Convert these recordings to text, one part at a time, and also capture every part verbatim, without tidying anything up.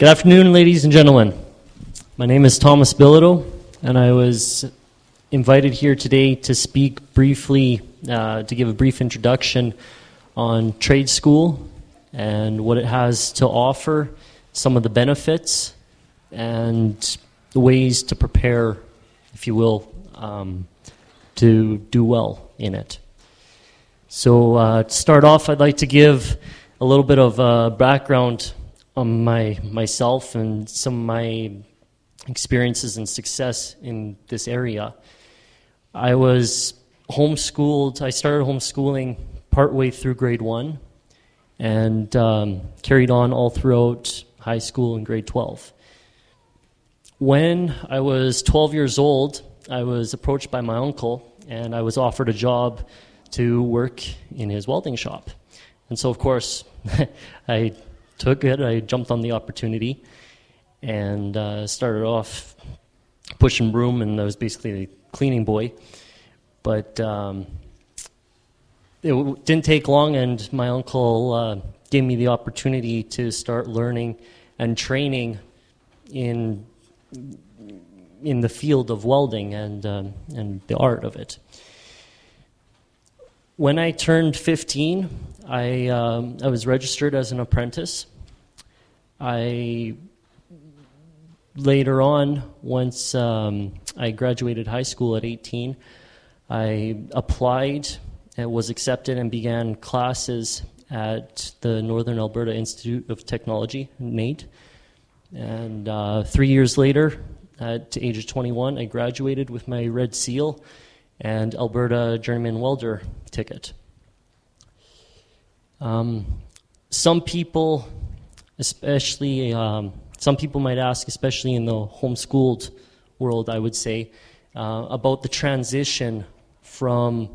Good afternoon, ladies and gentlemen. My name is Thomas Bilodeau, and I was invited here today to speak briefly, uh, to give a brief introduction on trade school and what it has to offer, some of the benefits, and the ways to prepare, if you will, um, to do well in it. So uh, to start off, I'd like to give a little bit of uh, background on my myself and some of my experiences and success in this area. I was homeschooled. I started homeschooling partway through grade one and um, carried on all throughout high school and grade twelve. When I was twelve years old, I was approached by my uncle, and I was offered a job to work in his welding shop. And so, of course, I took it. I jumped on the opportunity and uh, started off pushing broom, and I was basically a cleaning boy. But um, it w- didn't take long, and my uncle uh, gave me the opportunity to start learning and training in in the field of welding and um, and the art of it. When I turned fifteen, I um, I was registered as an apprentice. I later on, once um, I graduated high school at eighteen, I applied and was accepted and began classes at the Northern Alberta Institute of Technology, NAIT. And uh, three years later, at the age of twenty-one, I graduated with my Red Seal and Alberta Journeyman Welder ticket. Um, some people, especially, um, some people might ask, especially in the homeschooled world, I would say, uh, about the transition from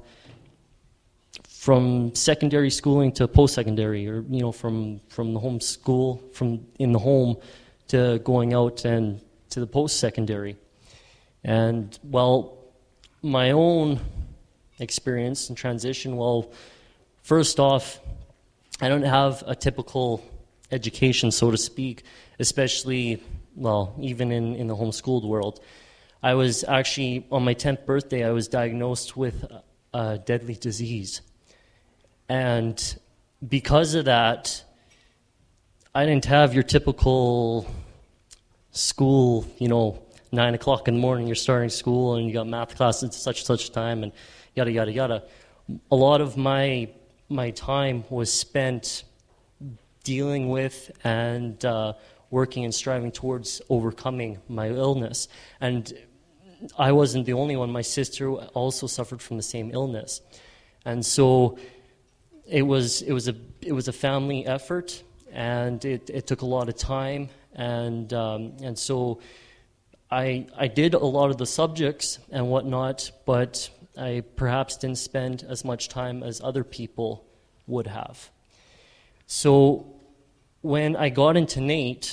from secondary schooling to post-secondary, or you know, from from the home school, from in the home, to going out and to the post-secondary. And well, my own experience and transition, well, first off, I don't have a typical education, so to speak, especially, well, even in, in the homeschooled world. I was actually, on my tenth birthday, I was diagnosed with a deadly disease. And because of that, I didn't have your typical school, you know, nine o'clock in the morning, you're starting school, and you got math class at such such time, and yada, yada, yada. A lot of my my time was spent dealing with and uh, working and striving towards overcoming my illness. And I wasn't the only one. My sister also suffered from the same illness. And so it was it was a it was a family effort, and it, it took a lot of time, and um, and so I I did a lot of the subjects and whatnot, but I perhaps didn't spend as much time as other people would have. So when I got into NAIT,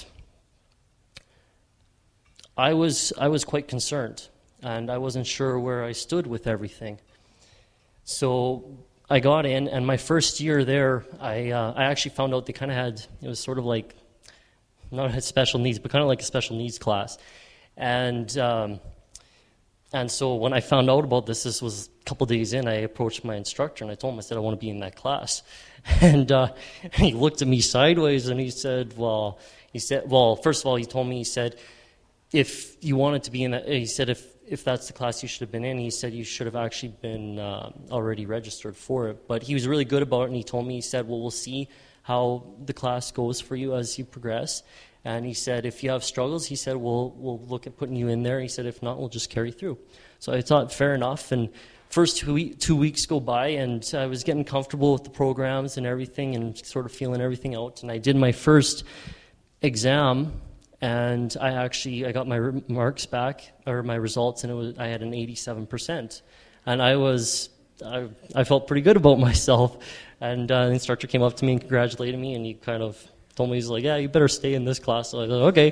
I was I was quite concerned, and I wasn't sure where I stood with everything. So I got in, and my first year there, I uh, I actually found out they kind of had, it was sort of like, not had special needs, but kind of like a special needs class. And um, and so when I found out about this, this was a couple days in, I approached my instructor, and I told him, I said, I want to be in that class. And uh, he looked at me sideways, and he said, well, he said, well, first of all, he told me, he said, if you wanted to be in that, he said, if, if that's the class you should have been in, he said, you should have actually been uh, already registered for it. But he was really good about it, and he told me, he said, well, we'll see how the class goes for you as you progress. And he said, if you have struggles, he said, we'll we'll look at putting you in there. He said, if not, we'll just carry through. So I thought, fair enough. And first two, we- two weeks go by, and I was getting comfortable with the programs and everything, and sort of feeling everything out. And I did my first exam, and I actually I got my re- marks back, or my results, and it was I had an eighty-seven percent. And I was I, I felt pretty good about myself. And uh, the instructor came up to me and congratulated me, and he kind of told me, he's like, yeah, you better stay in this class. So I thought, okay.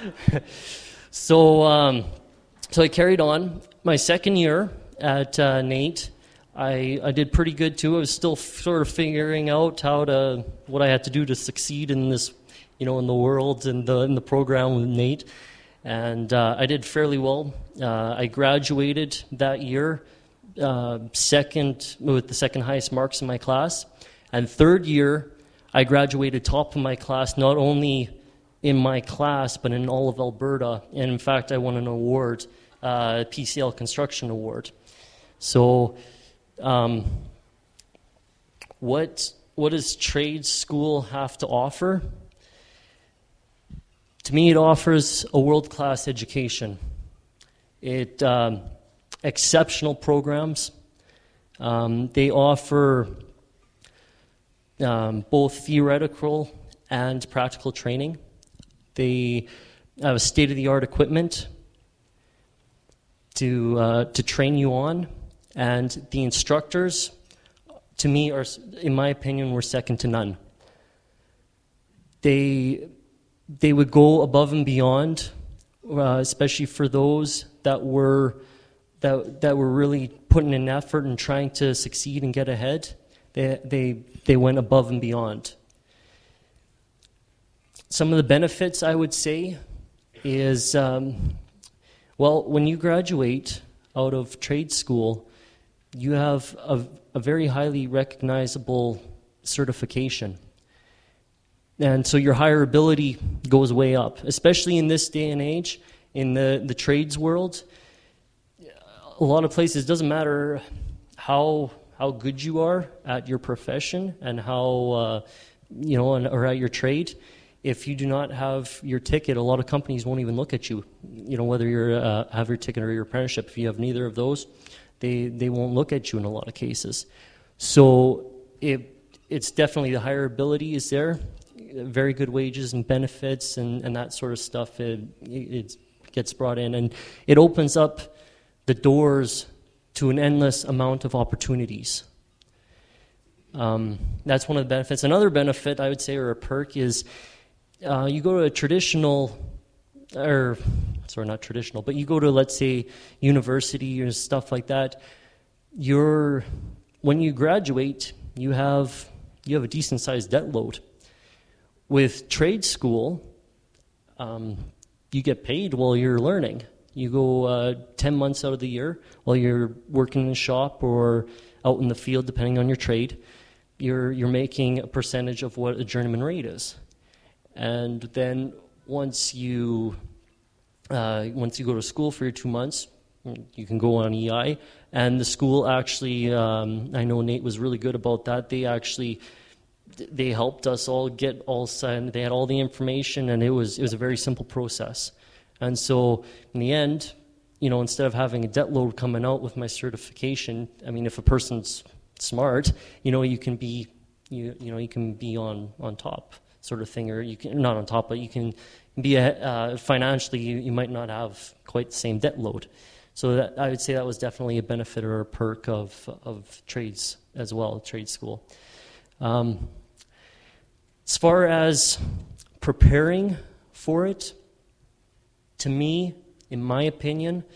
so um, so I carried on. My second year at uh, NAIT, I, I did pretty good too. I was still f- sort of figuring out how to, what I had to do to succeed in this you know, in the world and the in the program with Nate, and uh, I did fairly well. Uh, I graduated that year, uh, second with the second highest marks in my class, and third year I graduated top of my class, not only in my class but in all of Alberta, and in fact I won an award, uh, P C L Construction Award. So, um, what what does trade school have to offer? To me, it offers a world-class education. It um, exceptional programs. Um, they offer um, both theoretical and practical training. They have state-of-the-art equipment to uh, to train you on, and the instructors, to me, are, in my opinion, were second to none. They they would go above and beyond, uh, especially for those that were that that were really putting in effort and trying to succeed and get ahead. They they they went above and beyond. Some of the benefits, I would say, is um, well, when you graduate out of trade school, you have a, a very highly recognizable certification. And so your hireability goes way up, especially in this day and age, in the, the trades world. A lot of places, it doesn't matter how how good you are at your profession and how, uh, you know, or at your trade. If you do not have your ticket, a lot of companies won't even look at you, you know, whether you uh, have your ticket or your apprenticeship. If you have neither of those, they, they won't look at you in a lot of cases. So it, it's definitely the hireability is there, very good wages and benefits and, and that sort of stuff. It, it gets brought in, and it opens up the doors to an endless amount of opportunities. Um, that's one of the benefits. Another benefit, I would say, or a perk is uh, you go to a traditional, or sorry, not traditional, but you go to, let's say, university or stuff like that. You're when you graduate, you have you have a decent sized debt load. With trade school, um, you get paid while you're learning. You go uh, ten months out of the year while you're working in the shop or out in the field, depending on your trade. You're you're making a percentage of what a journeyman rate is, and then once you uh, once you go to school for your two months, you can go on E I, and the school actually, um, I know Nate was really good about that. They actually they helped us all get all signed. They had all the information, and it was it was a very simple process. And so in the end, you know, instead of having a debt load coming out with my certification, I mean, if a person's smart, you know, you can be, you you know, you can be on, on top sort of thing, or you can, not on top, but you can be, a, uh, financially, you, you might not have quite the same debt load. So that, I would say that was definitely a benefit or a perk of, of trades as well, trade school. Um, as far as preparing for it, to me, in my opinion,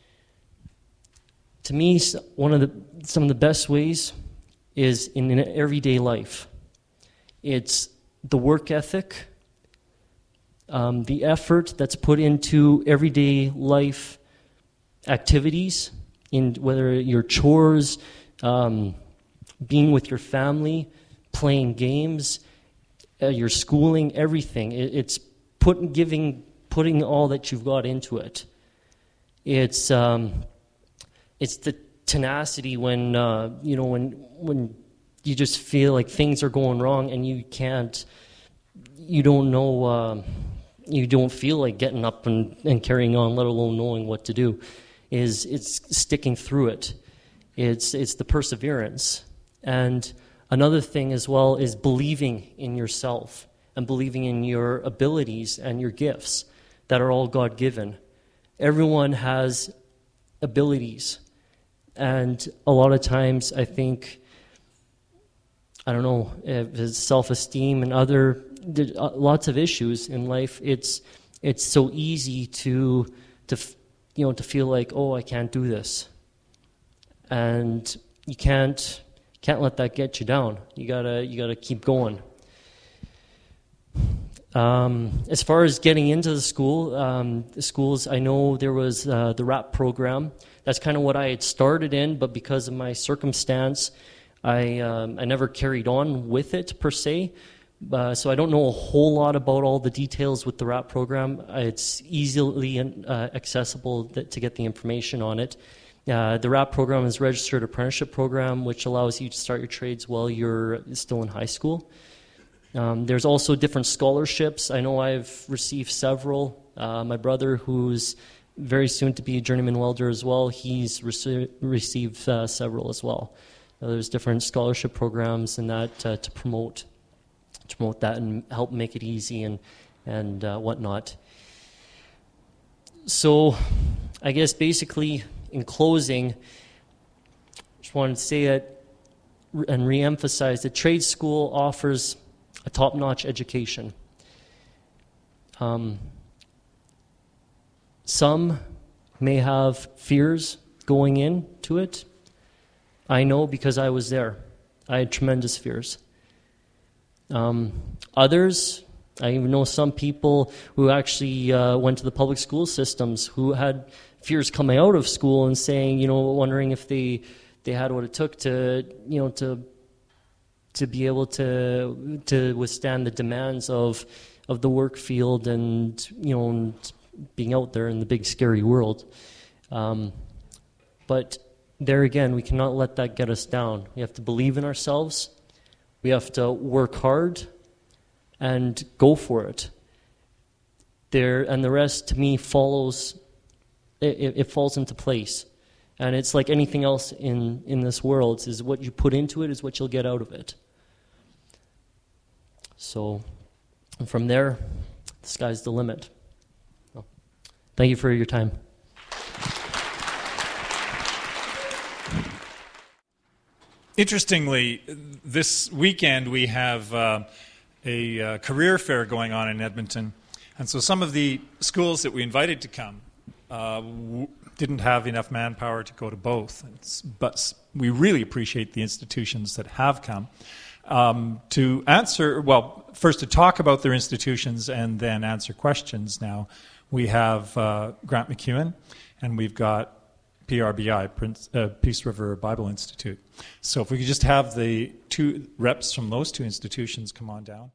to me, one of the some of the best ways is in an everyday life. It's the work ethic, um, the effort that's put into everyday life activities, in whether your chores, um, being with your family, playing games, uh, your schooling, everything. It, it's put giving. putting all that you've got into it. It's um, it's the tenacity when uh, you know when when you just feel like things are going wrong and you can't, you don't know, uh, you don't feel like getting up and, and carrying on, let alone knowing what to do. Is it's sticking through it. It's it's the perseverance. And another thing as well is believing in yourself and believing in your abilities and your gifts that are all God-given. Everyone has abilities. And a lot of times I think, I don't know, if it's self-esteem and other, lots of issues in life, it's it's so easy to, to you know, to feel like, oh, I can't do this. And you can't can't let that get you down. You gotta you gotta keep going. Um, as far as getting into the school, um, the schools, I know there was uh, the RAP program. That's kind of what I had started in, but because of my circumstance, I um, I never carried on with it per se. Uh, so I don't know a whole lot about all the details with the RAP program. It's easily uh, accessible th- to get the information on it. Uh, the RAP program is a registered apprenticeship program, which allows you to start your trades while you're still in high school. Um, there's also different scholarships. I know I've received several. Uh, my brother, who's very soon to be a journeyman welder as well, he's rece- received uh, several as well. Uh, there's different scholarship programs and that uh, to promote to promote that and help make it easy and and uh, whatnot. So, I guess basically in closing, just wanted to say it and re-emphasize that trade school offers a top-notch education. Um, some may have fears going into it. I know because I was there. I had tremendous fears. Um, others, I even know some people who actually uh, went to the public school systems who had fears coming out of school and saying, you know, wondering if they they had what it took to, you know, to to be able to to withstand the demands of of the work field and, you know, and being out there in the big scary world. Um, but there again, we cannot let that get us down. We have to believe in ourselves. We have to work hard and go for it. There and the rest, to me, follows. It, it falls into place, and it's like anything else in in this world: is what you put into it is what you'll get out of it. So, and from there, the sky's the limit. Well, thank you for your time. Interestingly, this weekend we have uh, a uh, career fair going on in Edmonton. And so some of the schools that we invited to come uh, w- didn't have enough manpower to go to both. It's, but we really appreciate the institutions that have come um, to answer, well, first to talk about their institutions and then answer questions. Now, we have uh, Grant MacEwan, and we've got P R B I, Prince, uh, Peace River Bible Institute. So if we could just have the two reps from those two institutions come on down.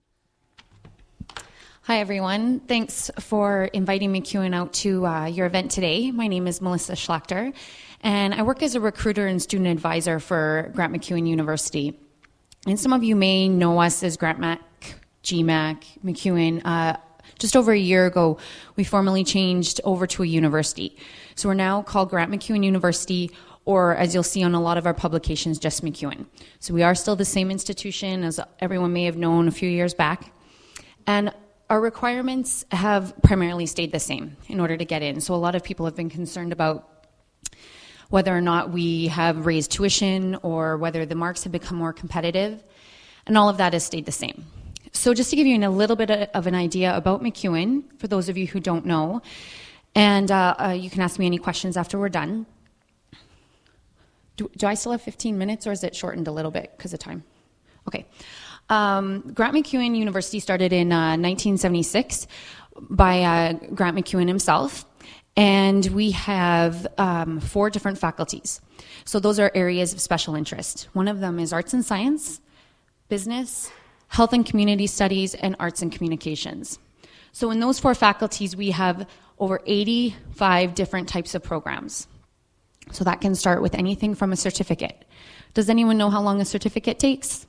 Hi, everyone. Thanks for inviting MacEwan out to uh, your event today. My name is Melissa Schlachter, and I work as a recruiter and student advisor for Grant MacEwan University. And some of you may know us as Grant Mac, G Mac, MacEwan. Uh, just over a year ago, we formally changed over to a university. So we're now called Grant MacEwan University, or as you'll see on a lot of our publications, just MacEwan. So we are still the same institution as everyone may have known a few years back. And our requirements have primarily stayed the same in order to get in. So a lot of people have been concerned about whether or not we have raised tuition or whether the marks have become more competitive. And all of that has stayed the same. So just to give you a little bit of an idea about MacEwan, for those of you who don't know, and uh, uh, you can ask me any questions after we're done. Do, do I still have fifteen minutes, or is it shortened a little bit because of time? Okay. Um, Grant MacEwan University started in uh, nineteen seventy-six by uh, Grant MacEwan himself, and we have um, four different faculties. So those are areas of special interest. One of them is arts and science, business, health and community studies, and arts and communications. So in those four faculties, we have over eighty-five different types of programs. So that can start with anything from a certificate. Does anyone know how long a certificate takes?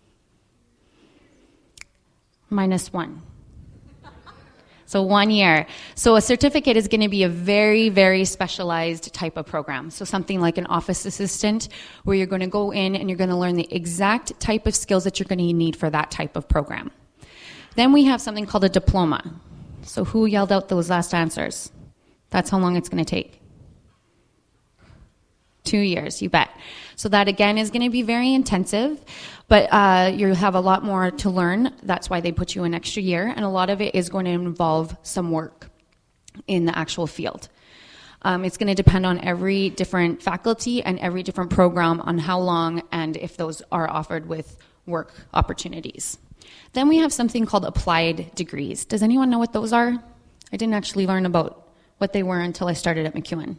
Minus one. So one year. So a certificate is going to be a very, very specialized type of program. So something like an office assistant, where you're going to go in and you're going to learn the exact type of skills that you're going to need for that type of program. Then we have something called a diploma. So who yelled out those last answers? That's how long it's going to take. Two years, you bet. So that, again, is going to be very intensive, but uh, you have a lot more to learn. That's why they put you an extra year, and a lot of it is going to involve some work in the actual field. Um, it's going to depend on every different faculty and every different program on how long and if those are offered with work opportunities. Then we have something called applied degrees. Does anyone know what those are? I didn't actually learn about what they were until I started at MacEwan.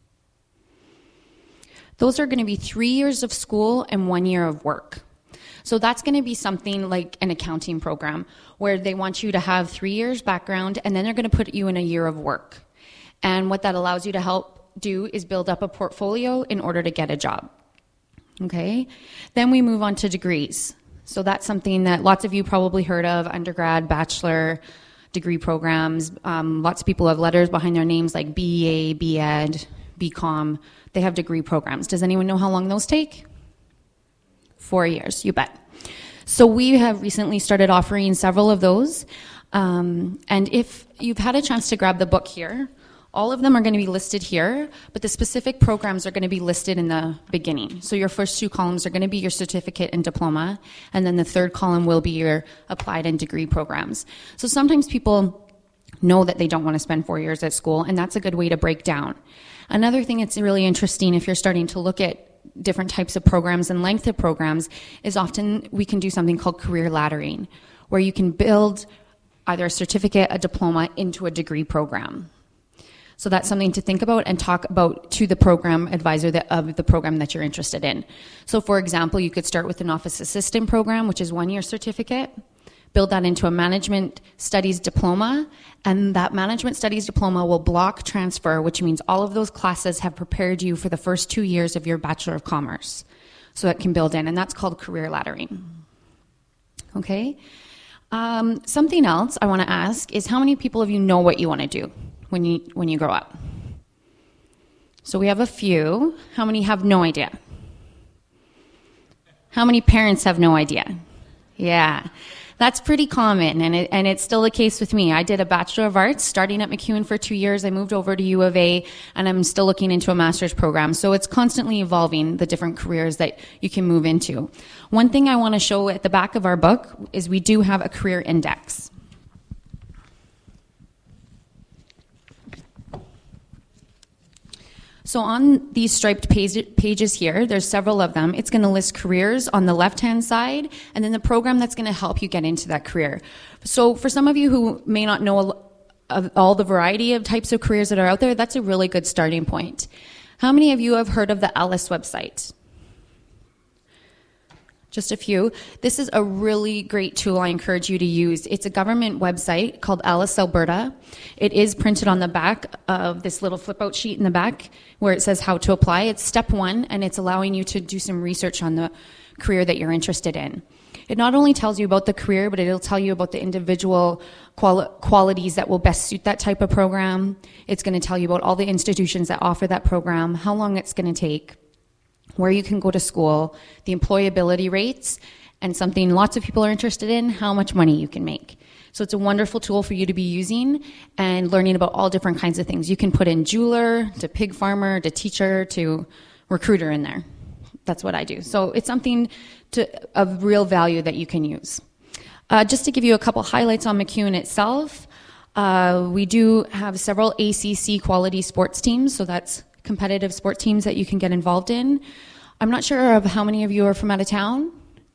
Those are going to be three years of school and one year of work. So that's going to be something like an accounting program where they want you to have three years background and then they're going to put you in a year of work. And what that allows you to help do is build up a portfolio in order to get a job. Okay? Then we move on to degrees. So that's something that lots of you probably heard of, undergrad, bachelor degree programs. Um, lots of people have letters behind their names like B A, B Ed, B Com. They have degree programs. Does anyone know how long those take? Four years, you bet. So we have recently started offering several of those. Um, and if you've had a chance to grab the book here, all of them are going to be listed here, but the specific programs are going to be listed in the beginning. So your first two columns are going to be your certificate and diploma, and then the third column will be your applied and degree programs. So sometimes people know that they don't want to spend four years at school, and that's a good way to break down. Another thing that's really interesting if you're starting to look at different types of programs and length of programs is often we can do something called career laddering, where you can build either a certificate, a diploma into a degree program. So that's something to think about and talk about to the program advisor that, of the program that you're interested in. So for example, you could start with an office assistant program, which is one year certificate, build that into a management studies diploma, and that management studies diploma will block transfer, which means all of those classes have prepared you for the first two years of your Bachelor of Commerce. So it can build in, and that's called career laddering. Okay? Um, something else I want to ask is how many people of you know what you want to do when you when you grow up? So we have a few. How many have no idea? How many parents have no idea? Yeah. That's pretty common, and it, and it's still the case with me. I did a Bachelor of Arts starting at MacEwan for two years. I moved over to U of A, and I'm still looking into a master's program. So it's constantly evolving, the different careers that you can move into. One thing I want to show at the back of our book is we do have a career index. So on these striped page, pages here, there's several of them. It's going to list careers on the left-hand side, and then the program that's going to help you get into that career. So for some of you who may not know of all the variety of types of careers that are out there, that's a really good starting point. How many of you have heard of the ALICE website? Just a few. This is a really great tool I encourage you to use. It's a government website called ALICE Alberta. It is printed on the back of this little flip-out sheet in the back where it says how to apply. It's step one, and it's allowing you to do some research on the career that you're interested in. It not only tells you about the career, but it'll tell you about the individual quali- qualities that will best suit that type of program. It's going to tell you about all the institutions that offer that program, how long it's going to take, where you can go to school, the employability rates, and something lots of people are interested in, how much money you can make. So it's a wonderful tool for you to be using and learning about all different kinds of things. You can put in jeweler, to pig farmer, to teacher, to recruiter in there. That's what I do. So it's something to, of real value that you can use. Uh, just to give you a couple highlights on MacEwan itself, uh, we do have several A C C quality sports teams, so that's competitive sport teams that you can get involved in. I'm not sure of how many of you are from out of town.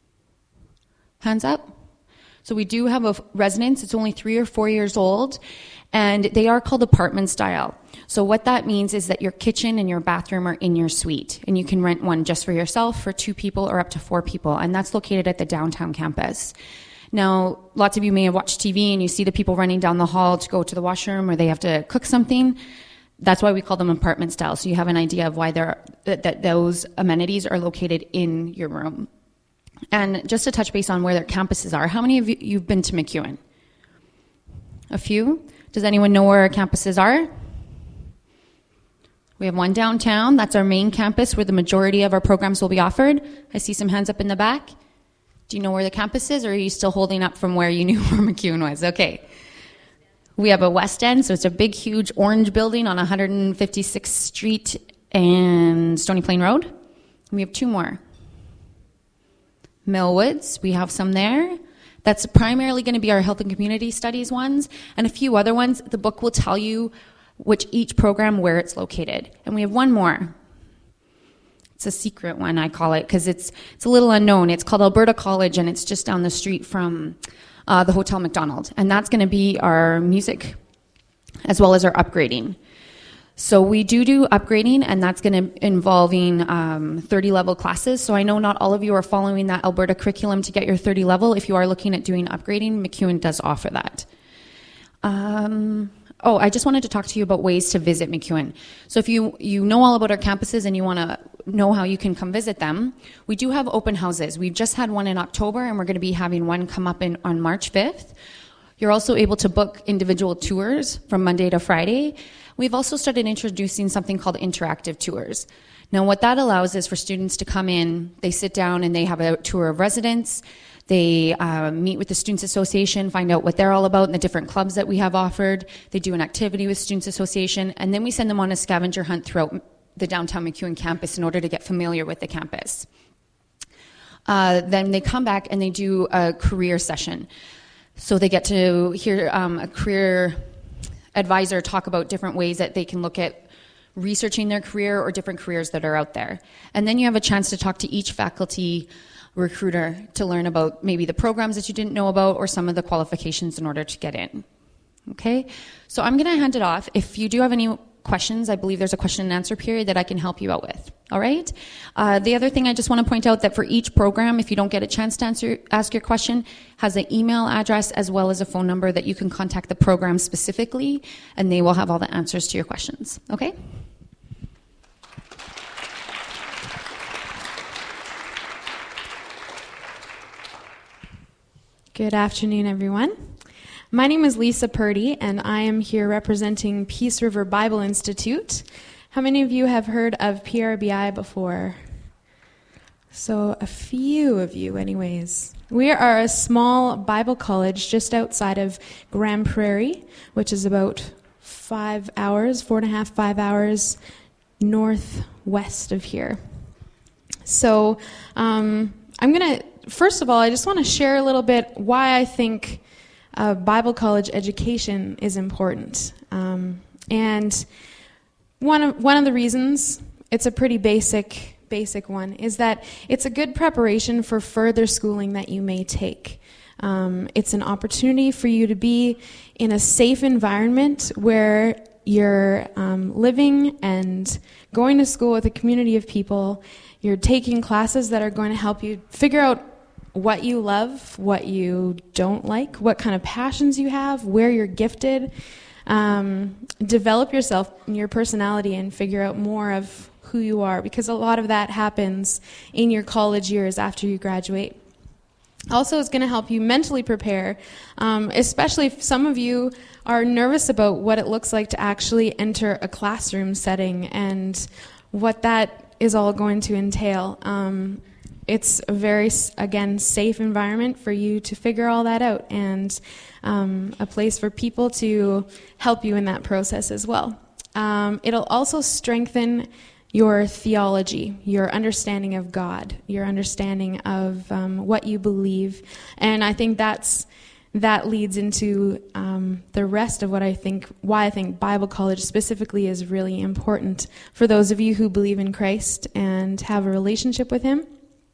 Hands up. So we do have a residence. It's only three or four years old, and they are called apartment style. So what that means is that your kitchen and your bathroom are in your suite, and you can rent one just for yourself, for two people, or up to four people, and that's located at the downtown campus. Now, lots of you may have watched T V and you see the people running down the hall to go to the washroom or they have to cook something. That's why we call them apartment style, so you have an idea of why they're, that, that those amenities are located in your room. And just to touch base on where their campuses are, how many of you you've been to MacEwan? A few? Does anyone know where our campuses are? We have one downtown. That's our main campus where the majority of our programs will be offered. I see some hands up in the back. Do you know where the campus is, or are you still holding up from where you knew where MacEwan was? Okay. We have a West End, so it's a big, huge orange building on one hundred fifty-sixth Street and Stony Plain Road. We have two more. Millwoods, we have some there. That's primarily going to be our health and community studies ones, and a few other ones. The book will tell you which each program, where it's located. And we have one more. it's a secret one, I call it, because it's it's a little unknown. It's called Alberta College, and it's just down the street from uh, the Hotel Macdonald. And that's going to be our music as well as our upgrading. So we do do upgrading, and that's going to involving um, thirty level classes. So I know not all of you are following that Alberta curriculum to get your thirty level. If you are looking at doing upgrading, MacEwan does offer that. Um, oh, I just wanted to talk to you about ways to visit MacEwan. So if you, you know all about our campuses and you want to know how you can come visit them, we do have open houses. We've just had one in October, and we're going to be having one come up in on March fifth. You're also able to book individual tours from Monday to Friday. We've also started introducing something called interactive tours. Now, what that allows is for students to come in, they sit down and they have a tour of residence. They uh, meet with the Students Association, find out what they're all about and the different clubs that we have offered. They do an activity with Students Association, and then we send them on a scavenger hunt throughout the downtown MacEwan campus in order to get familiar with the campus. Uh, then they come back and they do a career session. So they get to hear um, a career advisor talk about different ways that they can look at researching their career or different careers that are out there. And then you have a chance to talk to each faculty recruiter to learn about maybe the programs that you didn't know about or some of the qualifications in order to get in. Okay? So I'm going to hand it off. If you do have any questions, I believe there's a question and answer period that I can help you out with. All right? Uh, the other thing I just want to point out that for each program, if you don't get a chance to answer, ask your question, has an email address as well as a phone number that you can contact the program specifically, and they will have all the answers to your questions. Okay? Good afternoon, everyone. My name is Lisa Purdy, and I am here representing Peace River Bible Institute. How many of you have heard of P R B I before? So a few of you, anyways. We are a small Bible college just outside of Grand Prairie, which is about five hours, four and a half, five hours northwest of here. So um, I'm going to, first of all, I just want to share a little bit why I think uh, Bible college education is important. Um, and one of, one of the reasons, it's a pretty basic basic one, is that it's a good preparation for further schooling that you may take. Um, it's an opportunity for you to be in a safe environment where you're um, living and going to school with a community of people. You're taking classes that are going to help you figure out what you love, what you don't like, what kind of passions you have, where you're gifted. Um, develop yourself and your personality and figure out more of who you are, because a lot of that happens in your college years after you graduate. Also, it's going to help you mentally prepare, um, especially if some of you are nervous about what it looks like to actually enter a classroom setting and what that is all going to entail. Um, it's a very, again, safe environment for you to figure all that out, and um, a place for people to help you in that process as well. Um, it'll also strengthen your theology, your understanding of God, your understanding of um, what you believe. And I think that's that leads into um, the rest of what I think, why I think Bible college specifically is really important for those of you who believe in Christ and have a relationship with Him.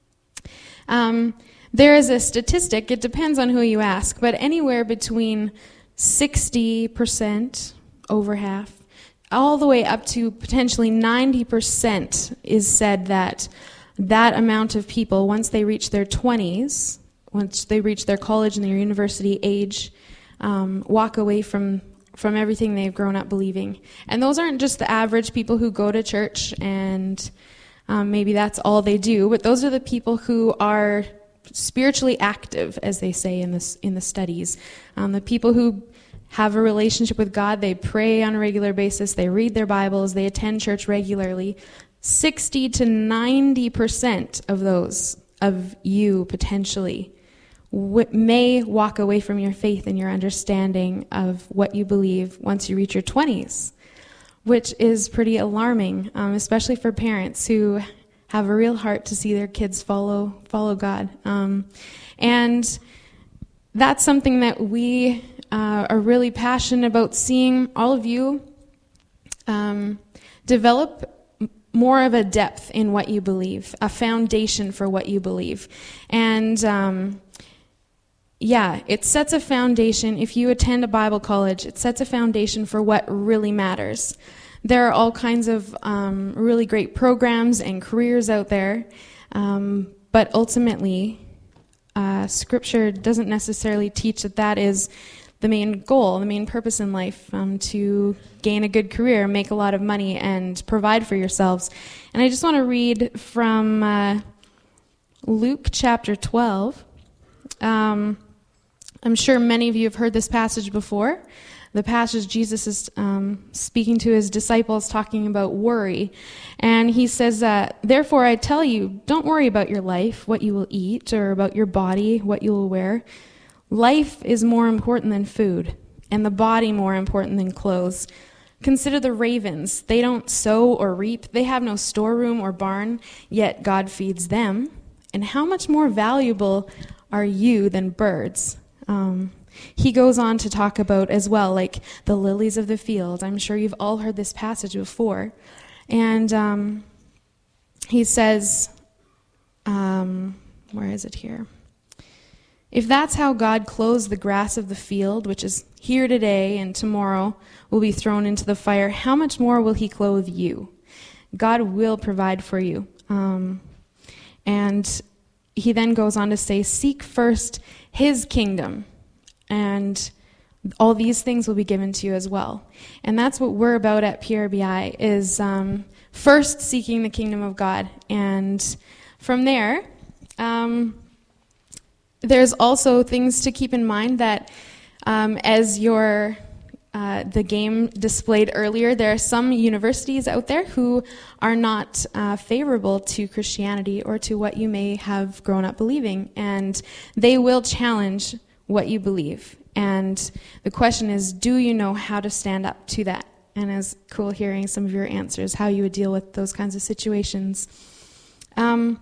Um, there is a statistic, it depends on who you ask, but anywhere between sixty percent, over half, all the way up to potentially ninety percent is said that that amount of people, once they reach their twenties, once they reach their college and their university age, um, walk away from, from everything they've grown up believing. And those aren't just the average people who go to church and um, maybe that's all they do, but those are the people who are spiritually active, as they say in this in the studies. Um, the people who have a relationship with God, they pray on a regular basis, they read their Bibles, they attend church regularly. sixty to ninety percent of those, of you potentially, w- may walk away from your faith and your understanding of what you believe once you reach your twenties, which is pretty alarming, um, especially for parents who have a real heart to see their kids follow follow God. Um, and that's something that we Uh, are really passionate about seeing all of you um, develop more of a depth in what you believe, a foundation for what you believe. And um, yeah, it sets a foundation. If you attend a Bible college, it sets a foundation for what really matters. There are all kinds of um, really great programs and careers out there, um, but ultimately, uh, Scripture doesn't necessarily teach that that is the main goal, the main purpose in life, um, to gain a good career, make a lot of money, and provide for yourselves. And I just want to read from uh, Luke chapter twelve. Um, I'm sure many of you have heard this passage before. The passage Jesus is um, speaking to his disciples, talking about worry. And he says, uh, therefore I tell you, don't worry about your life, what you will eat, or about your body, what you will wear. Life is more important than food, and the body more important than clothes. Consider the ravens. They don't sow or reap. They have no storeroom or barn, yet God feeds them. And how much more valuable are you than birds? Um, he goes on to talk about as well, like the lilies of the field. I'm sure you've all heard this passage before. And um, he says, um, where is it here? If that's how God clothes the grass of the field, which is here today and tomorrow will be thrown into the fire, how much more will he clothe you? God will provide for you. Um, and he then goes on to say, seek first his kingdom, and all these things will be given to you as well. And that's what we're about at P R B I, is um, first seeking the kingdom of God. And from there, um, there's also things to keep in mind that um, as your uh, the game displayed earlier, there are some universities out there who are not uh, favorable to Christianity or to what you may have grown up believing, and they will challenge what you believe. And the question is, do you know how to stand up to that? And it's cool hearing some of your answers, how you would deal with those kinds of situations. Um,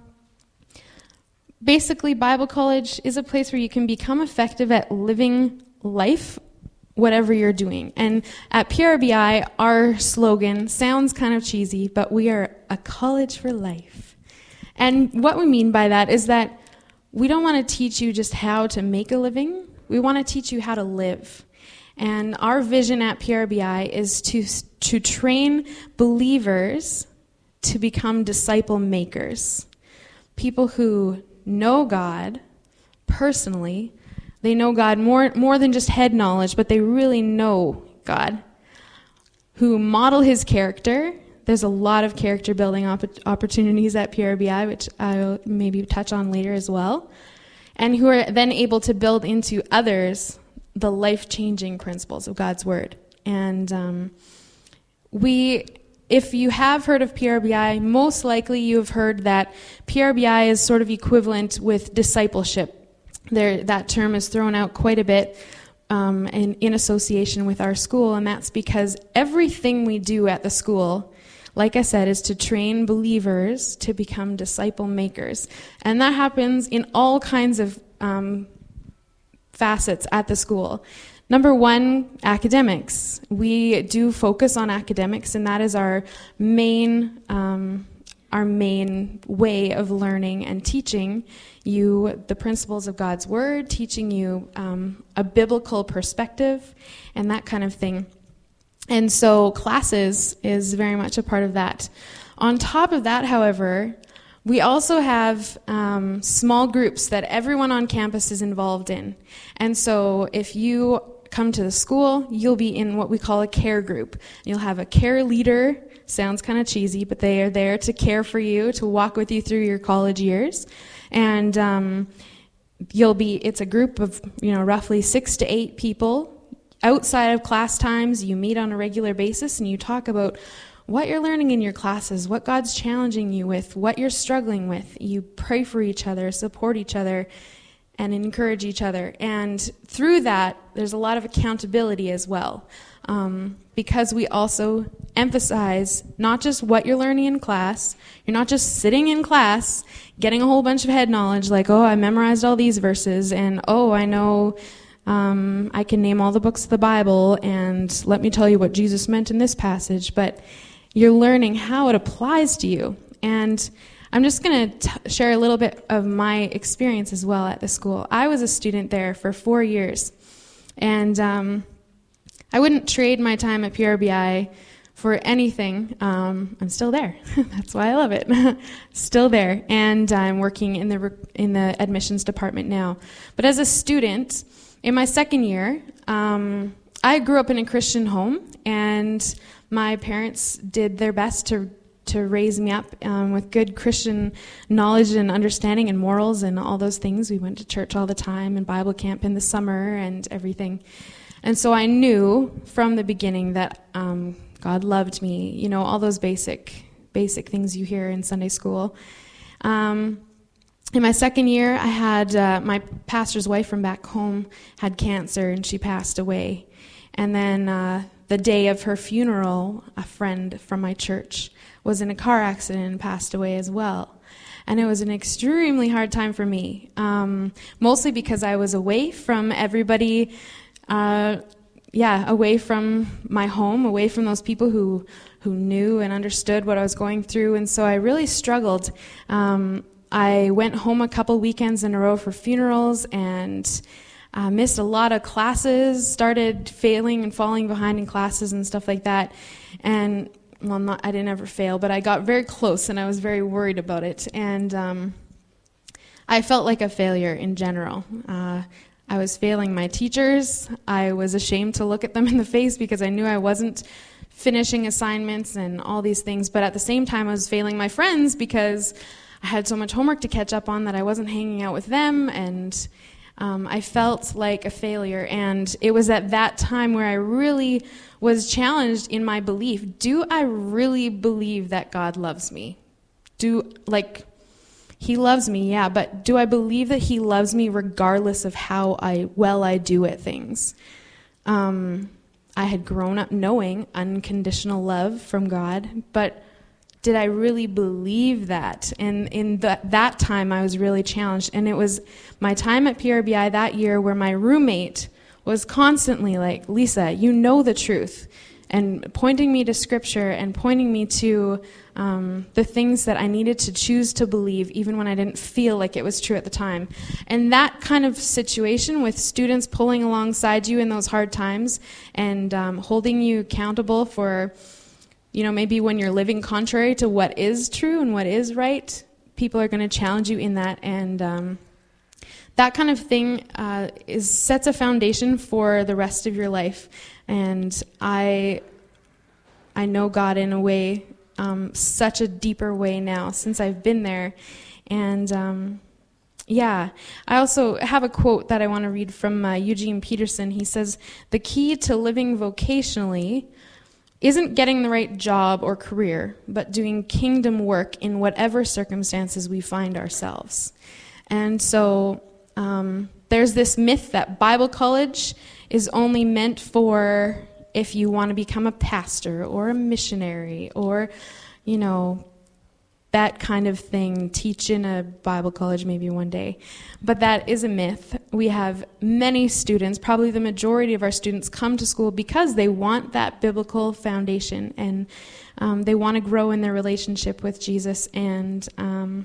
basically, Bible college is a place where you can become effective at living life, whatever you're doing. And at P R B I, our slogan sounds kind of cheesy, but we are a college for life. And what we mean by that is that we don't want to teach you just how to make a living. We want to teach you how to live. And our vision at P R B I is to to train believers to become disciple makers. People who know God personally. They know God more more than just head knowledge, but they really know God. Who model his character. There's a lot of character building op- opportunities at P R B I, which I'll maybe touch on later as well. And who are then able to build into others the life-changing principles of God's Word. And um, we, if you have heard of P R B I, most likely you have heard that P R B I is sort of equivalent with discipleship. There, that term is thrown out quite a bit um, in, in association with our school, and that's because everything we do at the school, like I said, is to train believers to become disciple makers. And that happens in all kinds of um, facets at the school. Number one, academics. We do focus on academics, and that is our main um, our main way of learning and teaching you the principles of God's Word, teaching you um, a biblical perspective, and that kind of thing. And so classes is very much a part of that. On top of that, however, we also have um, small groups that everyone on campus is involved in. And so if you come to the school, you'll be in what we call a care group. You'll have a care leader. Sounds kind of cheesy, but they are there to care for you, to walk with you through your college years. And um, you'll be, it's a group of, you know, roughly six to eight people. Outside of class times, you meet on a regular basis and you talk about what you're learning in your classes, what God's challenging you with, what you're struggling with. You pray for each other, support each other, and encourage each other. And through that, there's a lot of accountability as well. Um, because we also emphasize not just what you're learning in class. You're not just sitting in class getting a whole bunch of head knowledge like, oh, I memorized all these verses, and oh, I know um, I can name all the books of the Bible, and let me tell you what Jesus meant in this passage. But you're learning how it applies to you. And I'm just going to share a little bit of my experience as well at the school. I was a student there for four years, and um, I wouldn't trade my time at P R B I for anything. Um, I'm still there. That's why I love it. Still there, and I'm working in the in the admissions department now. But as a student, in my second year, um, I grew up in a Christian home, and my parents did their best to to raise me up um, with good Christian knowledge and understanding and morals and all those things. We went to church all the time and Bible camp in the summer and everything. And so I knew from the beginning that um, God loved me, you know, all those basic basic things you hear in Sunday school. Um, in my second year, I had uh, my pastor's wife from back home had cancer, and she passed away. And then uh, the day of her funeral, a friend from my church was in a car accident and passed away as well. And it was an extremely hard time for me, um, mostly because I was away from everybody, uh, yeah, away from my home, away from those people who, who knew and understood what I was going through. And so I really struggled. Um, I went home a couple weekends in a row for funerals and uh, missed a lot of classes, started failing and falling behind in classes and stuff like that. And Well, not, I didn't ever fail, but I got very close, and I was very worried about it. And um, I felt like a failure in general. Uh, I was failing my teachers. I was ashamed to look at them in the face because I knew I wasn't finishing assignments and all these things. But at the same time, I was failing my friends because I had so much homework to catch up on that I wasn't hanging out with them, and Um, I felt like a failure, and it was at that time where I really was challenged in my belief. Do I really believe that God loves me? Do, like, He loves me, yeah, but do I believe that He loves me regardless of how I well I do at things? Um, I had grown up knowing unconditional love from God, but did I really believe that? And in the, that time, I was really challenged. And it was my time at P R B I that year where my roommate was constantly like, Lisa, you know the truth, and pointing me to Scripture and pointing me to um, the things that I needed to choose to believe, even when I didn't feel like it was true at the time. And that kind of situation with students pulling alongside you in those hard times and um, holding you accountable for, you know, maybe when you're living contrary to what is true and what is right, people are going to challenge you in that. And um, that kind of thing uh, is sets a foundation for the rest of your life. And I I know God in a way, um, such a deeper way now since I've been there. And um, yeah, I also have a quote that I want to read from uh, Eugene Peterson. He says, "The key to living vocationally isn't getting the right job or career, but doing kingdom work in whatever circumstances we find ourselves." And so um, there's this myth that Bible college is only meant for if you want to become a pastor or a missionary or, you know, that kind of thing, teach in a Bible college maybe one day. But that is a myth. We have many students, probably the majority of our students, come to school because they want that biblical foundation, and um, they want to grow in their relationship with Jesus. And um,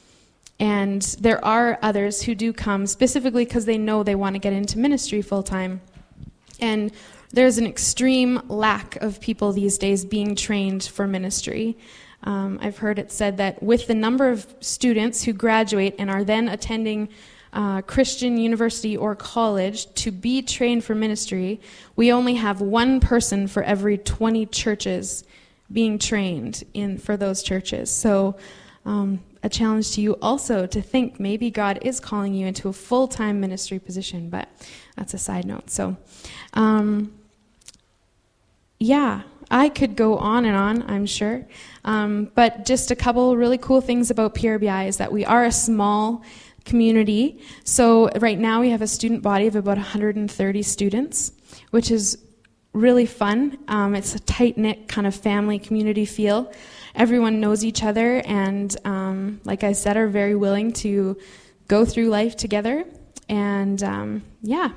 and there are others who do come specifically because they know they want to get into ministry full time. And there's an extreme lack of people these days being trained for ministry. Um, I've heard it said that with the number of students who graduate and are then attending uh, Christian university or college to be trained for ministry, we only have one person for every twenty churches being trained in for those churches. So um, a challenge to you also to think maybe God is calling you into a full-time ministry position, but that's a side note. So um, yeah, I could go on and on, I'm sure. Um, but just a couple really cool things about P R B I is that we are a small community. So right now we have a student body of about one hundred thirty students, which is really fun. Um, it's a tight-knit kind of family community feel. Everyone knows each other and, um, like I said, are very willing to go through life together. And um, yeah,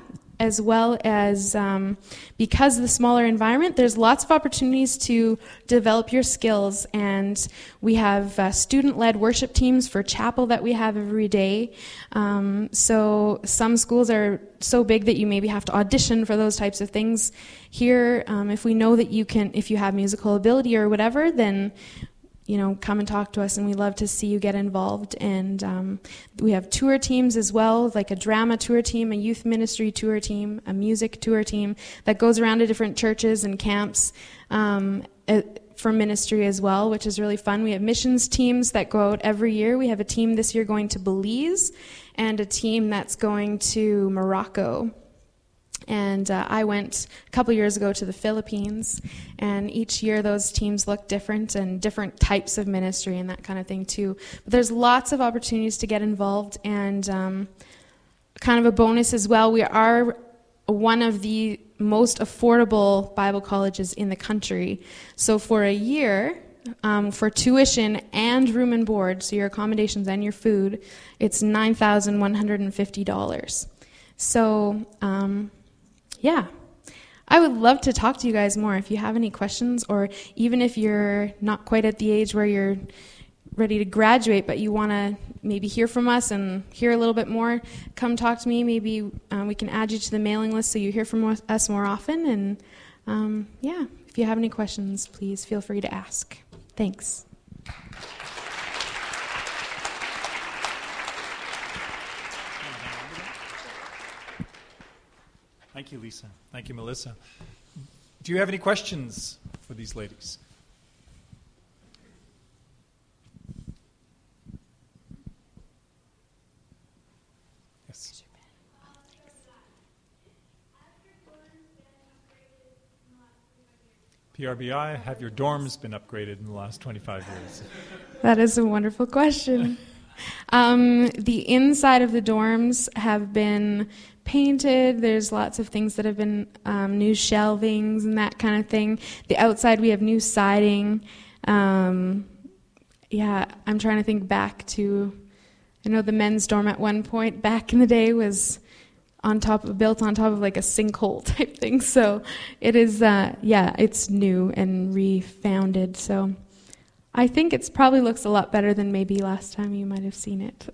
as well as um, because of the smaller environment, there's lots of opportunities to develop your skills. And we have uh, student-led worship teams for chapel that we have every day. Um, so some schools are so big that you maybe have to audition for those types of things. Here, um, if we know that you can, if you have musical ability or whatever, then you know, come and talk to us, and we love to see you get involved. And um, we have tour teams as well, like a drama tour team, a youth ministry tour team, a music tour team that goes around to different churches and camps um, for ministry as well, which is really fun. We have missions teams that go out every year. We have a team this year going to Belize and a team that's going to Morocco. And uh, I went a couple years ago to the Philippines, and each year those teams look different and different types of ministry and that kind of thing too. But there's lots of opportunities to get involved, and um, kind of a bonus as well, we are one of the most affordable Bible colleges in the country. So for a year, um, for tuition and room and board, so your accommodations and your food, it's nine thousand one hundred fifty dollars. So... Um, Yeah, I would love to talk to you guys more if you have any questions, or even if you're not quite at the age where you're ready to graduate, but you want to maybe hear from us and hear a little bit more, come talk to me. Maybe um, we can add you to the mailing list so you hear from us more often. And um, yeah, if you have any questions, please feel free to ask. Thanks. Thank you, Lisa. Thank you, Melissa. Do you have any questions for these ladies? Yes. P R B I, have your dorms been upgraded in the last twenty-five years? That is a wonderful question. Um, the inside of the dorms have been painted. There's lots of things that have been um, new shelvings and that kind of thing. The outside, we have new siding. Um, yeah, I'm trying to think back to, I know the men's dorm at one point back in the day was on top of, built on top of like a sinkhole type thing. So it is, uh, yeah, it's new and refounded. So I think it probably looks a lot better than maybe last time you might have seen it.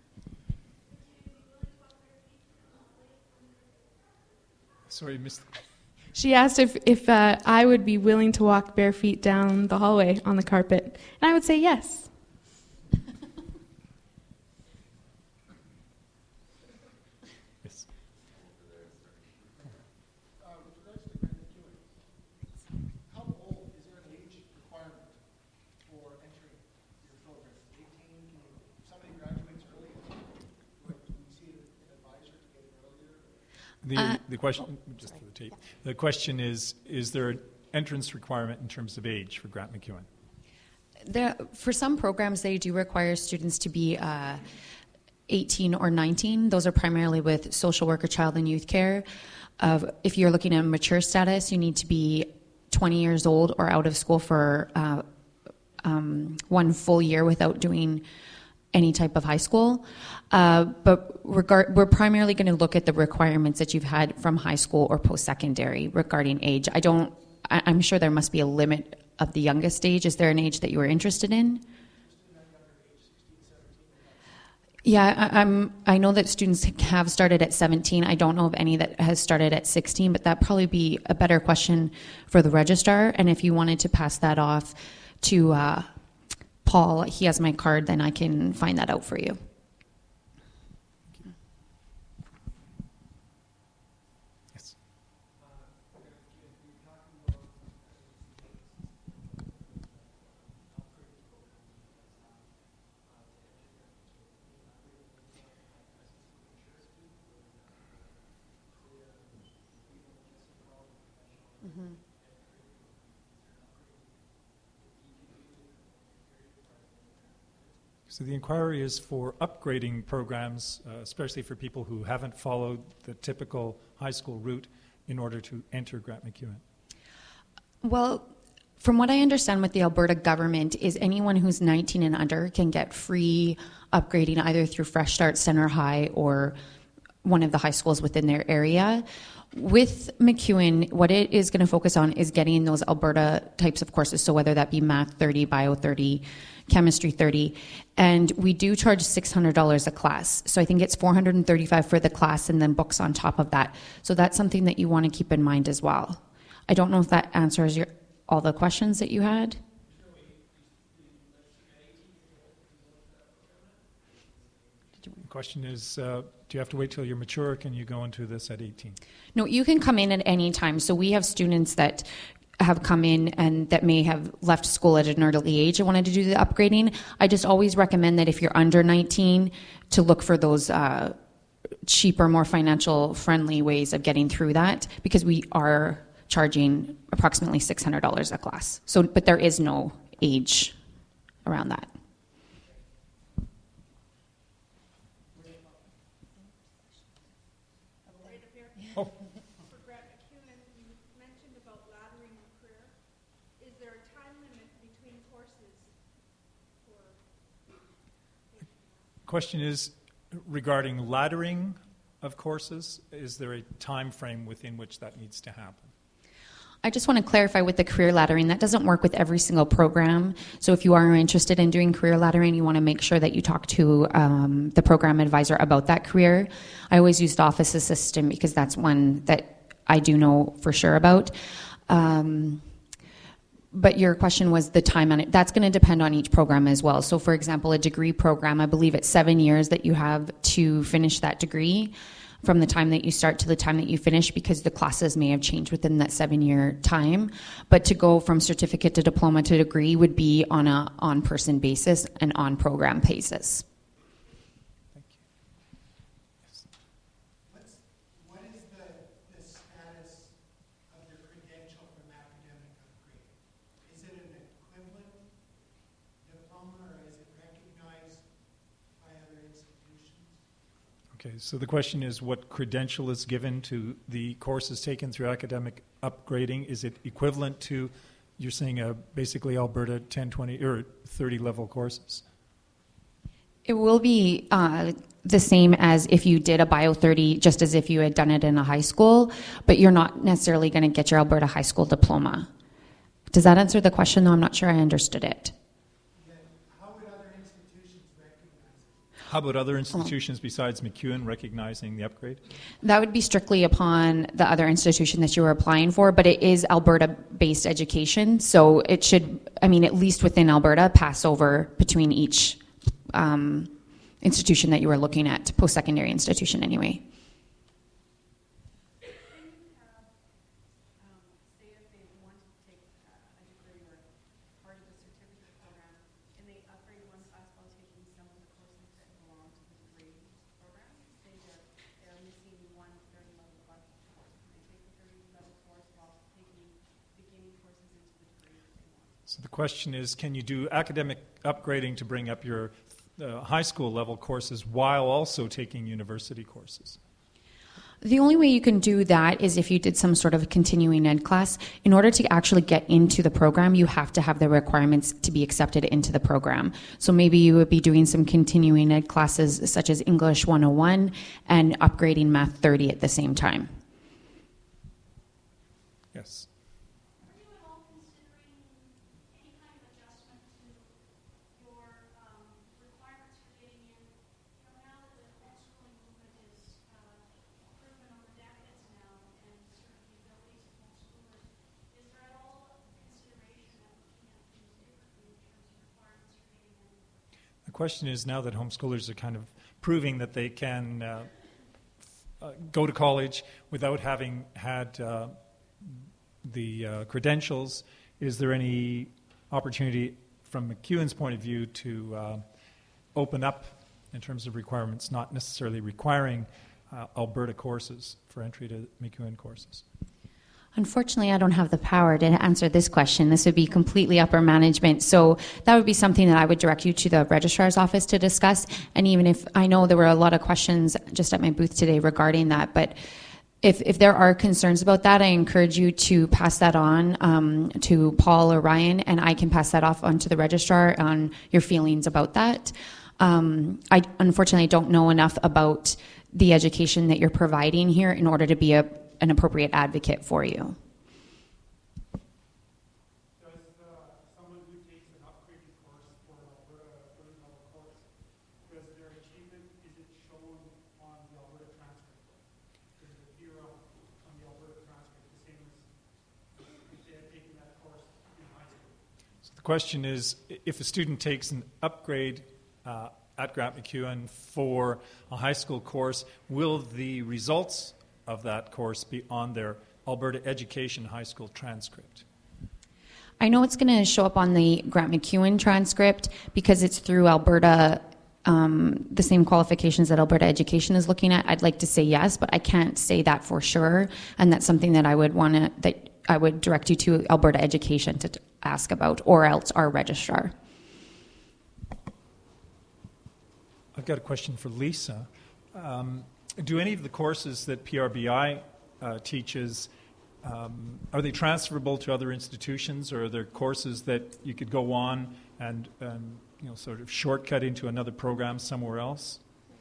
Sorry, missed. She asked if, if uh, I would be willing to walk bare feet down the hallway on the carpet. And I would say yes. Yes. Uh, with regards to Grant MacEwan, how old, is there an age requirement for entering your program? eighteen, if somebody graduates early, do we see an advisor to get it earlier? The, Uh, the question, just for the tape, the question is, is there an entrance requirement in terms of age for Grant MacEwan? There, for some programs, they do require students to be uh, eighteen or nineteen. Those are primarily with social worker, child and youth care. Uh, if you're looking at mature status, you need to be twenty years old or out of school for uh, um, one full year without doing any type of high school. Uh, but regard, we're primarily going to look at the requirements that you've had from high school or post-secondary regarding age. I don't, I, I'm sure there must be a limit of the youngest age. Is there an age that you were interested in? Yeah, I, I'm, I know that students have started at seventeen. I don't know of any that has started at sixteen, but that'd probably be a better question for the registrar. And if you wanted to pass that off to uh, Paul, he has my card, then I can find that out for you. Yes. Mm-hmm. So the inquiry is for upgrading programs, uh, especially for people who haven't followed the typical high school route in order to enter Grant MacEwan. Well, from what I understand with the Alberta government is anyone who's nineteen and under can get free upgrading either through Fresh Start, Center High, or one of the high schools within their area. With MacEwan, what it is going to focus on is getting those Alberta types of courses, so whether that be math thirty, bio thirty, chemistry thirty, and we do charge six hundred dollars a class. So I think it's four hundred thirty-five dollars for the class and then books on top of that. So that's something that you want to keep in mind as well. I don't know if that answers your all the questions that you had. The question is, uh, do you have to wait till you're mature, or can you go into this at eighteen? No, you can come in at any time. So we have students that have come in and that may have left school at an early age and wanted to do the upgrading. I just always recommend that if you're under nineteen, to look for those uh, cheaper, more financial friendly ways of getting through that, because we are charging approximately six hundred dollars a class. So, but there is no age around that. Oh. For Grant MacEwan, you mentioned about laddering your career. Is there a time limit between courses? For Question is regarding laddering of courses. Is there a time frame within which that needs to happen? I just want to clarify with the career laddering, that doesn't work with every single program. So if you are interested in doing career laddering, you want to make sure that you talk to um, the program advisor about that career. I always use the office assistant because that's one that I do know for sure about. Um, but your question was the time on it. That's going to depend on each program as well. So for example, a degree program, I believe it's seven years that you have to finish that degree, from the time that you start to the time that you finish, because the classes may have changed within that seven-year time. But to go from certificate to diploma to degree would be on a on-person basis and on-program basis. Thank you. Yes. What's, what is the, the status of your credential from academic upgrade? Is it an equivalent diploma, or is it recognized by other institutions? Okay, so the question is, what credential is given to the courses taken through academic upgrading? Is it equivalent to, you're saying, uh, basically Alberta ten, twenty, or thirty level courses? It will be uh, the same as if you did a Bio thirty, just as if you had done it in a high school, but you're not necessarily going to get your Alberta high school diploma. Does that answer the question, though? I'm not sure I understood it. How about other institutions besides MacEwan recognizing the upgrade? That would be strictly upon the other institution that you were applying for, but it is Alberta-based education, so it should, I mean, at least within Alberta, pass over between each um, institution that you were looking at, post-secondary institution anyway. So the question is, can you do academic upgrading to bring up your uh, high school level courses while also taking university courses? The only way you can do that is if you did some sort of continuing ed class. In order to actually get into the program, you have to have the requirements to be accepted into the program. So maybe you would be doing some continuing ed classes such as English one oh one and upgrading Math thirty at the same time. Yes. The question is, now that homeschoolers are kind of proving that they can uh, uh, go to college without having had uh, the uh, credentials, is there any opportunity from MacEwan's point of view to uh, open up in terms of requirements, not necessarily requiring uh, Alberta courses for entry to MacEwan courses? Unfortunately, I don't have the power to answer this question. This would be completely upper management. So that would be something that I would direct you to the registrar's office to discuss. And even if I know there were a lot of questions just at my booth today regarding that, but if, if there are concerns about that, I encourage you to pass that on um, to Paul or Ryan, and I can pass that off onto the registrar on your feelings about that. Um, I unfortunately don't know enough about the education that you're providing here in order to be a, an appropriate advocate for you. Does uh, someone who takes an upgraded course for an Alberta third level course, does their achievement, is it shown on the Alberta transcript? Does it appear on, on the Alberta transcript the same as if they had taken that course in high school? So the question is, if a student takes an upgrade uh, at Grant MacEwan for a high school course, will the results of that course be on their Alberta Education high school transcript? I know it's going to show up on the Grant MacEwan transcript because it's through Alberta, um, the same qualifications that Alberta Education is looking at. I'd like to say yes, but I can't say that for sure, and that's something that I would want to, that I would direct you to Alberta Education to t- ask about, or else our registrar. I've got a question for Lisa. Um, do any of the courses that P R B I uh, teaches, um, are they transferable to other institutions, or are there courses that you could go on and, and you know, sort of shortcut into another program somewhere else?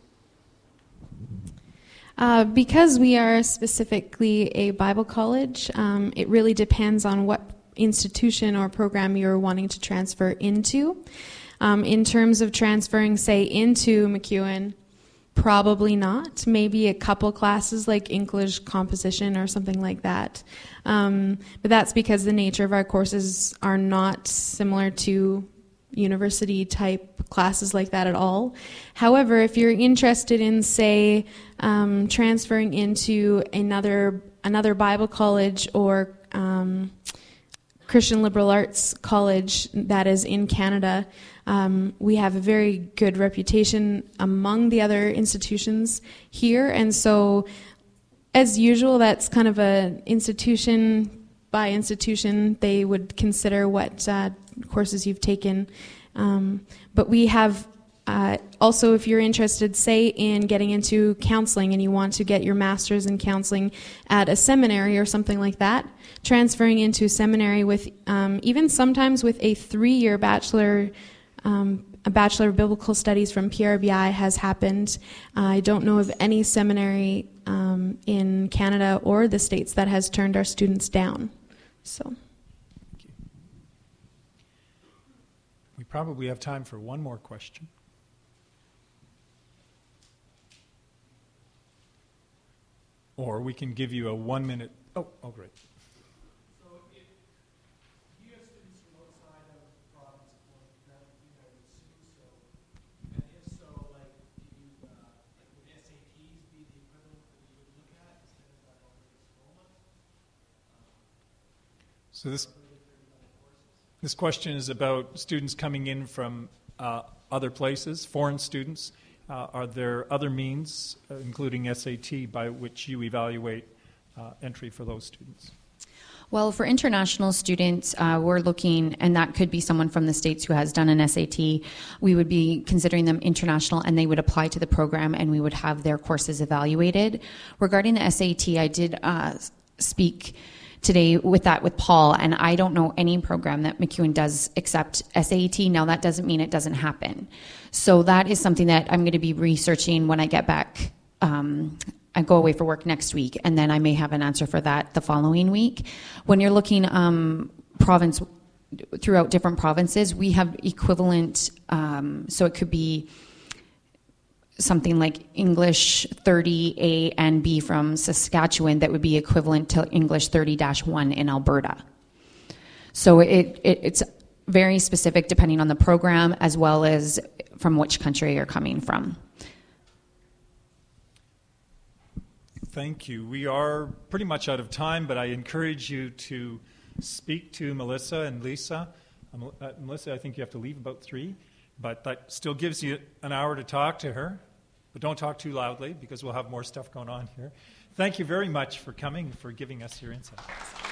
Uh, because we are specifically a Bible college, um, it really depends on what institution or program you're wanting to transfer into. Um, in terms of transferring, say, into MacEwan, probably not. Maybe a couple classes like English composition or something like that. Um, but that's because the nature of our courses are not similar to university type classes like that at all. However, if you're interested in, say, um, transferring into another another Bible college or um, Christian liberal arts college that is in Canada, um, we have a very good reputation among the other institutions here, and so as usual, that's kind of a institution by institution. They would consider what uh, courses you've taken, um, but we have uh, also, if you're interested, say, in getting into counseling and you want to get your master's in counseling at a seminary or something like that, transferring into seminary with um, even sometimes with a three-year bachelor um, a Bachelor of Biblical Studies from P R B I has happened. Uh, I don't know of any seminary um, in Canada or the States that has turned our students down. So, Thank you. We probably have time for one more question. Or we can give you a one minute. Oh, oh, great. So if you have students from outside of the province of Grant MacEwan that would assume so, and if so, like, do you, uh, like, would S A Ts be the equivalent that you would look at instead of that Alberta diploma? So this this question is about students coming in from uh, other places, foreign students. Uh, are there other means, uh, including S A T, by which you evaluate uh, entry for those students? Well, for international students, uh, we're looking, and that could be someone from the States who has done an S A T. We would be considering them international, and they would apply to the program, and we would have their courses evaluated. Regarding the S A T, I did uh, speak today with that with Paul, and I don't know any program that MacEwan does accept S A T. Now, that doesn't mean it doesn't happen. So that is something that I'm going to be researching when I get back. Um, I go away for work next week, and then I may have an answer for that the following week. When you're looking um, province throughout different provinces, we have equivalent, um, so it could be something like English thirty A and B from Saskatchewan that would be equivalent to English thirty dash one in Alberta. So it, it it's very specific depending on the program as well as from which country you're coming from. Thank you. We are pretty much out of time, but I encourage you to speak to Melissa and Lisa. Um, uh, Melissa, I think you have to leave about three, but that still gives you an hour to talk to her. But don't talk too loudly because we'll have more stuff going on here. Thank you very much for coming, for giving us your insight.